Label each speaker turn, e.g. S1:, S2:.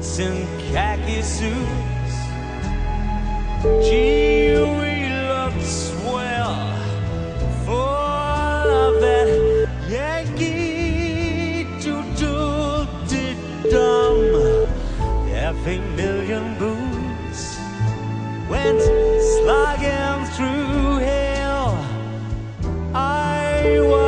S1: in khaki suits. Gee, we looked swell for that Yankee doodle-dee-dum. Every million boots went slogging through hell. I was